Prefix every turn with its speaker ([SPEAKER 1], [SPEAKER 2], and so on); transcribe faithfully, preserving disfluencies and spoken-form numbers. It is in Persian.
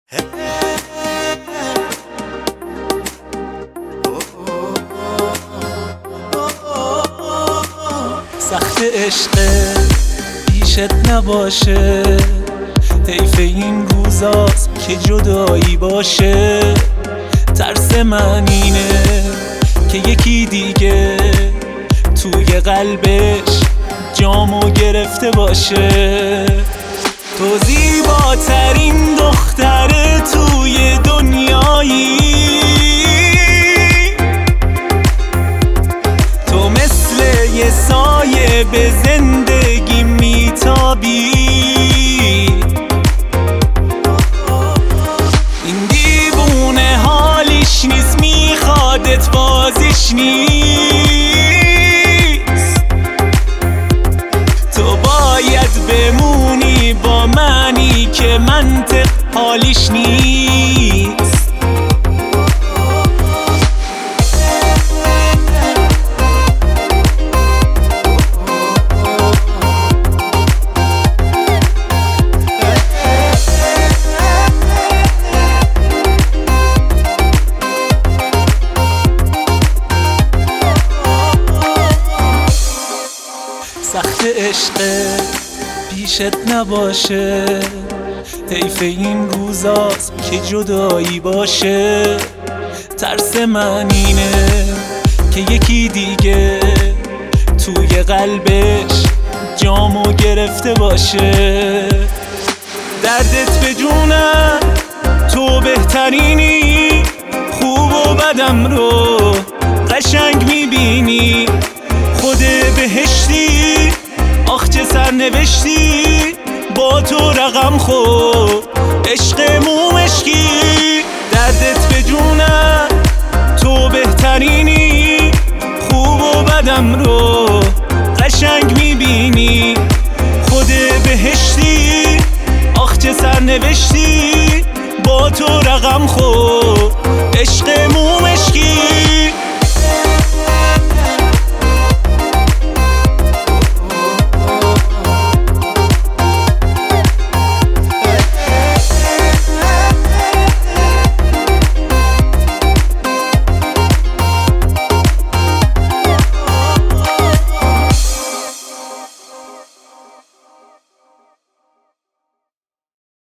[SPEAKER 1] سخت عشق پیشت نباشه، حیف این روزاست که جدایی باشه. ترس من اینه که یکی دیگه توی قلبش جامو گرفته باشه. تو زیباترین دختر توی دنیایی، تو مثل یه سایه به زندگی میتابی. این دیوونه حالیش نیست، میخوادت بازیش نیست. تو باید بمونی با منی که منطق حالیش نیست. سخت عشق پیشت نباشه، حیف این روزاست که جدایی باشه. ترس من اینه که یکی دیگه توی قلبش جامو گرفته باشه. دردت به جونم، تو بهترینی، خوب و بدم رو قشنگ میبینی. خود بهشتی، آخ چه سرنوشتی، با تو رقم خورد عشق مومشکی. دردت به جونم، تو بهترینی، خوب و بدم رو قشنگ میبینی. خود بهشتی، آخ چه سرنوشتی، با تو رقم خورد عشق مومشکی.